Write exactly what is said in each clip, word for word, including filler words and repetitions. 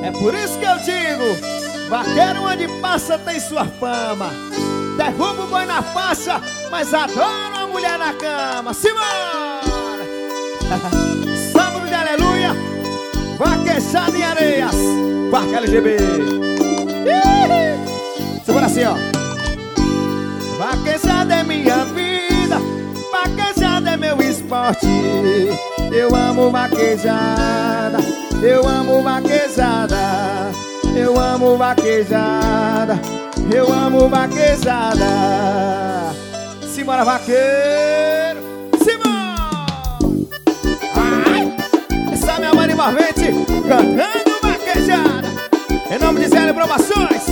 É por isso que eu digo, vaqueiro onde passa tem sua fama. Derruba o boi na faixa, mas adora uma mulher na cama. Simbora! Sábado de aleluia, vaquejada em Areias, Parque L G B. Segura assim, ó. Vaquejada é minha vida, vaquejada é meu esporte. Eu amo vaquejada, eu amo vaquejada, eu amo vaquejada, eu amo vaquejada. Simbora, vaqueiro, simbora! Ai, essa é minha mãe envolvente cantando vaquejada. Em nome de Zé Provações.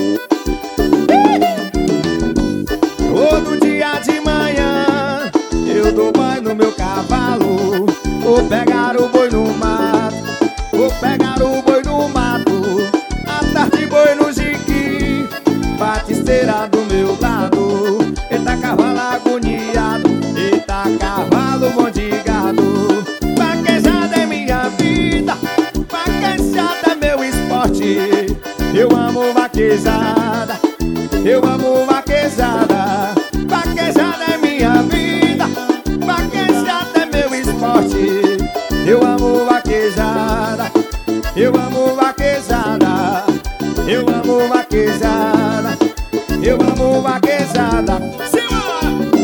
Todo dia de manhã eu dou banho no meu cavalo. Vou pegar o boi no mato, vou pegar o boi no mato. À tarde boi no jiqui, batisteira do meu lado. Eita cavalo agoniado, eita cavalo bom de gado. Vaquejada é minha vida, vaquejada é meu esporte. Eu amo vaquejada, eu amo vaquejada. Vaquejada é minha vida, vaquejada é meu esporte. Eu amo vaquejada, eu amo vaquejada, eu amo vaquejada, eu amo vaquejada. Simbora!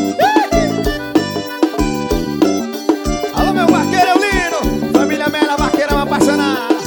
Alô, meu vaqueiro Eulino, família Mela, vaqueirão apaixonada.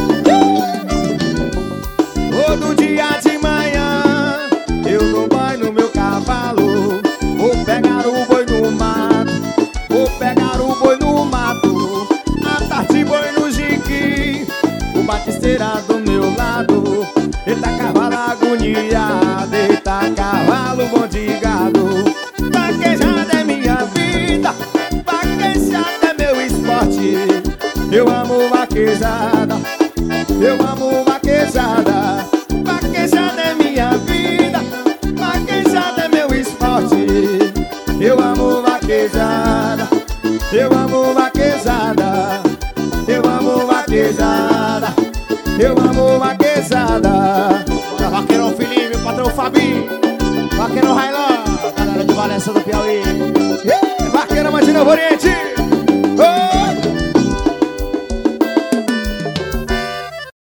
Todo dia de manhã eu dou banho no meu cavalo. Vou pegar o boi no mato, vou pegar o boi no mato. À tarde boi no jiqui, o batisteira do meu lado. Eita cavalo agoniado, eita cavalo bom de gado. Vaquejada é minha vida, vaquejada é meu esporte. Eu amo vaquejada, eu amo vaquejada. Vaquejada é minha vida, vaquejada é meu esporte. Eu amo vaquejada, eu amo vaquejada, eu amo vaquejada, eu amo vaquejada. Bora, vaqueirão Felipe, patrão Fabinho, vaqueirão Railan, galera de Valença do Piauí. Vaqueira mais de Novo Oriente.